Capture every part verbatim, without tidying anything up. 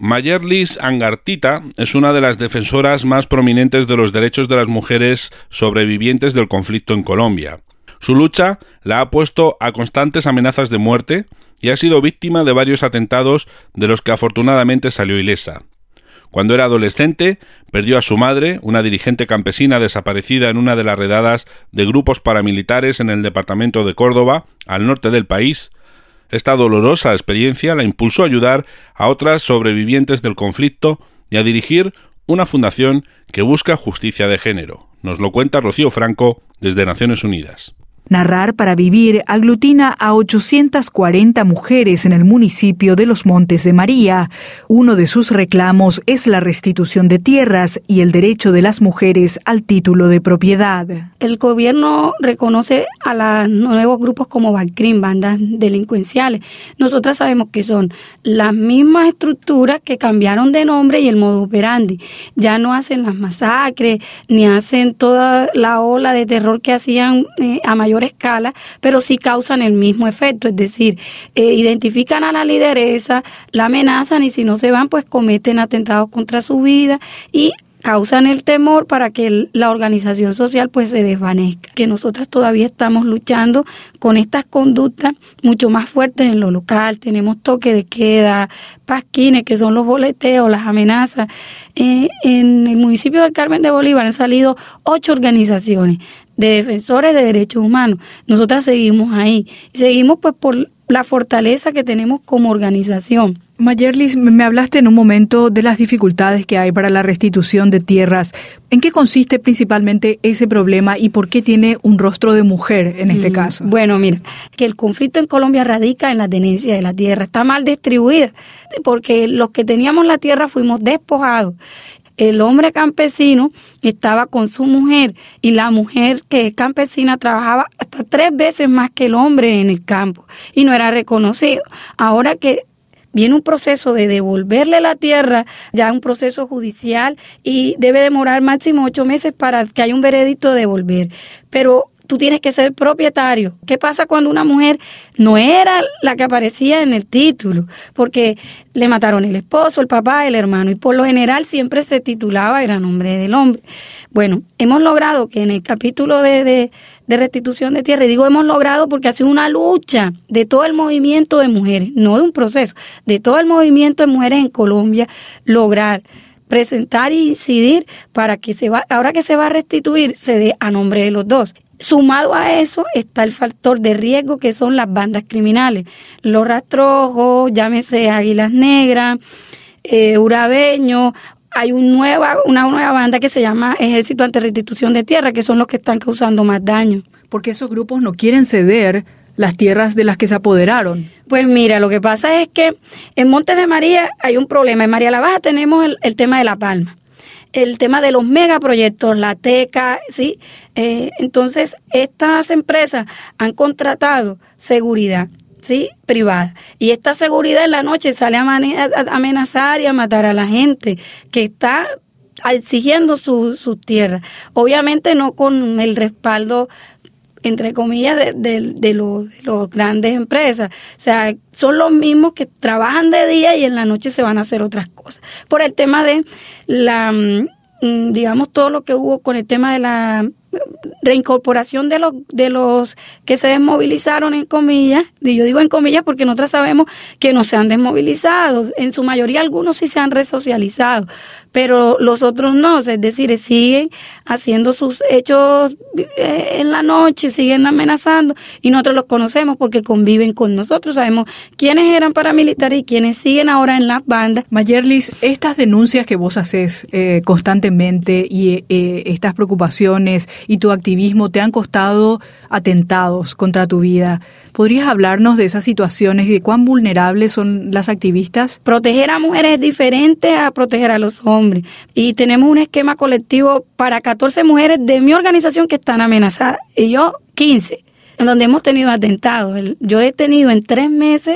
Mayerlis Angartita es una de las defensoras más prominentes de los derechos de las mujeres sobrevivientes del conflicto en Colombia. Su lucha la ha puesto a constantes amenazas de muerte y ha sido víctima de varios atentados de los que afortunadamente salió ilesa. Cuando era adolescente, perdió a su madre, una dirigente campesina desaparecida en una de las redadas de grupos paramilitares en el departamento de Córdoba, al norte del país. Esta dolorosa experiencia la impulsó a ayudar a otras sobrevivientes del conflicto y a dirigir una fundación que busca justicia de género. Nos lo cuenta Rocío Franco desde Naciones Unidas. Narrar para Vivir aglutina a ochocientas cuarenta mujeres en el municipio de Los Montes de María. Uno de sus reclamos es la restitución de tierras y el derecho de las mujeres al título de propiedad. El gobierno reconoce a los nuevos grupos como Balcrim, bandas delincuenciales. Nosotras sabemos que son las mismas estructuras que cambiaron de nombre y el modo operandi. Ya no hacen las masacres, ni hacen toda la ola de terror que hacían eh, a mayor escala, pero sí causan el mismo efecto, es decir, eh, identifican a la lideresa, la amenazan y si no se van, pues cometen atentados contra su vida y causan el temor para que la organización social pues se desvanezca. Que nosotras todavía estamos luchando con estas conductas mucho más fuertes en lo local. Tenemos toque de queda, pasquines, que son los boleteos, las amenazas. Eh, en el municipio del Carmen de Bolívar han salido ocho organizaciones de defensores de derechos humanos. Nosotras seguimos ahí y seguimos pues por la fortaleza que tenemos como organización. Mayerlis, me hablaste en un momento de las dificultades que hay para la restitución de tierras. ¿En qué consiste principalmente ese problema y por qué tiene un rostro de mujer en este mm, caso? Bueno, mira, que el conflicto en Colombia radica en la tenencia de la tierra. Está mal distribuida porque los que teníamos la tierra fuimos despojados. El hombre campesino estaba con su mujer y la mujer que es campesina trabajaba hasta tres veces más que el hombre en el campo y no era reconocido. Ahora que viene un proceso de devolverle la tierra, ya un proceso judicial y debe demorar máximo ocho meses para que haya un veredicto de devolver. Pero tú tienes que ser propietario. ¿Qué pasa cuando una mujer no era la que aparecía en el título? Porque le mataron el esposo, el papá, el hermano, y por lo general siempre se titulaba era nombre del hombre. Bueno, hemos logrado que en el capítulo de, de, de restitución de tierra, y digo hemos logrado porque ha sido una lucha de todo el movimiento de mujeres, no de un proceso, de todo el movimiento de mujeres en Colombia, lograr presentar y incidir para que se va, ahora que se va a restituir, se dé a nombre de los dos. Sumado a eso está el factor de riesgo que son las bandas criminales, los rastrojos, llámese Águilas Negras, eh, Urabeño. Hay un nueva, una nueva banda que se llama Ejército Ante Restitución de Tierra, que son los que están causando más daño. Porque esos grupos no quieren ceder las tierras de las que se apoderaron. Pues mira, lo que pasa es que en Montes de María hay un problema. En María la Baja tenemos el, el tema de La Palma. El tema de los megaproyectos, la Teca, ¿sí? Eh, entonces, estas empresas han contratado seguridad, ¿sí? Privada. Y esta seguridad en la noche sale a, mane- a amenazar y a matar a la gente que está exigiendo sus su tierras. Obviamente no con el respaldo, entre comillas, de, de, de, los, de los grandes empresas. O sea, son los mismos que trabajan de día y en la noche se van a hacer otras cosas. Por el tema de la, digamos, todo lo que hubo con el tema de la reincorporación de los de los que se desmovilizaron, en comillas, y yo digo en comillas porque nosotros sabemos que no se han desmovilizado, en su mayoría algunos sí se han resocializado, pero los otros no, es decir, siguen haciendo sus hechos eh, en la noche, siguen amenazando y nosotros los conocemos porque conviven con nosotros, sabemos quiénes eran paramilitares y quiénes siguen ahora en las bandas. Mayerlis, estas denuncias que vos haces eh, constantemente y eh, estas preocupaciones y tu activismo te han costado atentados contra tu vida. ¿Podrías hablarnos de esas situaciones y de cuán vulnerables son las activistas? Proteger a mujeres es diferente a proteger a los hombres. Y tenemos un esquema colectivo para catorce mujeres de mi organización que están amenazadas. Y yo, quince, en donde hemos tenido atentados. Yo he tenido en tres meses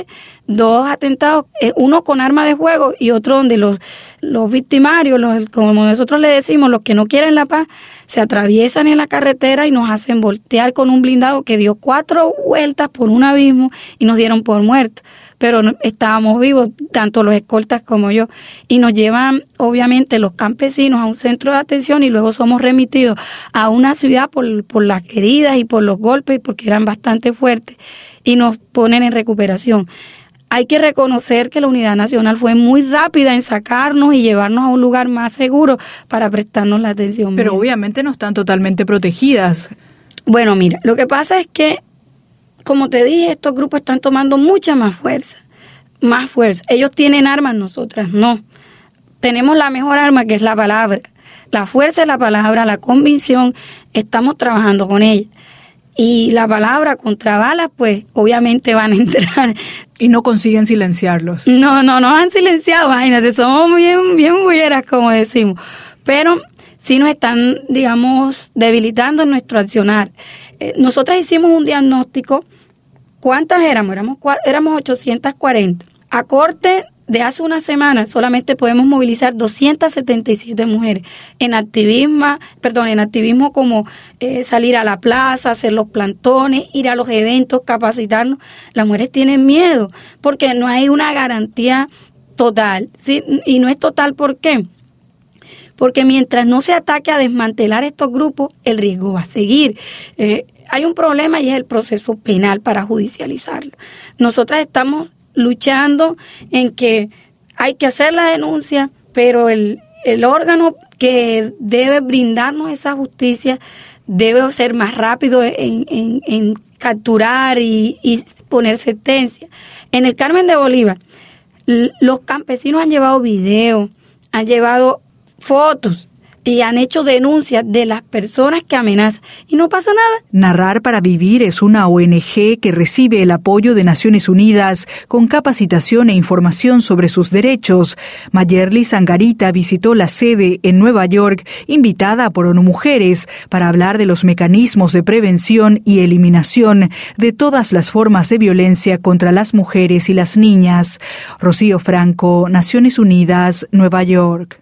dos atentados, eh, uno con arma de fuego y otro donde los, los victimarios, los, como nosotros le decimos, los que no quieren la paz, se atraviesan en la carretera y nos hacen voltear con un blindado que dio cuatro vueltas por un abismo y nos dieron por muertos. Pero no, estábamos vivos, tanto los escoltas como yo, y nos llevan obviamente los campesinos a un centro de atención y luego somos remitidos a una ciudad por, por las heridas y por los golpes, porque eran bastante fuertes, y nos ponen en recuperación. Hay que reconocer que la Unidad Nacional fue muy rápida en sacarnos y llevarnos a un lugar más seguro para prestarnos la atención. Pero obviamente no están totalmente protegidas. Bueno, mira, lo que pasa es que, como te dije, estos grupos están tomando mucha más fuerza, más fuerza. Ellos tienen armas, nosotras no. Tenemos la mejor arma, que es la palabra. La fuerza de la palabra, la convicción, estamos trabajando con ella. Y la palabra contra balas, pues, obviamente van a entrar. Y no consiguen silenciarlos. No, no, nos han silenciado, imagínate, somos bien, bien bulleras, como decimos. Pero sí nos están, digamos, debilitando en nuestro accionar. Eh, nosotras hicimos un diagnóstico. ¿Cuántas éramos? Éramos, éramos ochocientas cuarenta. A corte de hace una semana solamente podemos movilizar doscientas setenta y siete mujeres en activismo, perdón, en activismo como eh, salir a la plaza, hacer los plantones, ir a los eventos, capacitarnos. Las mujeres tienen miedo porque no hay una garantía total, ¿sí? Y no es total, ¿por qué? Porque mientras no se ataque a desmantelar estos grupos, el riesgo va a seguir. Eh, hay un problema y es el proceso penal para judicializarlo. Nosotras estamos luchando en que hay que hacer la denuncia, pero el, el órgano que debe brindarnos esa justicia debe ser más rápido en, en, en capturar y, y poner sentencia. En el Carmen de Bolívar, los campesinos han llevado videos, han llevado fotos y han hecho denuncias de las personas que amenazan y no pasa nada. Narrar para Vivir es una O N G que recibe el apoyo de Naciones Unidas con capacitación e información sobre sus derechos. Mayerly Sangarita visitó la sede en Nueva York, invitada por ONU Mujeres, para hablar de los mecanismos de prevención y eliminación de todas las formas de violencia contra las mujeres y las niñas. Rocío Franco, Naciones Unidas, Nueva York.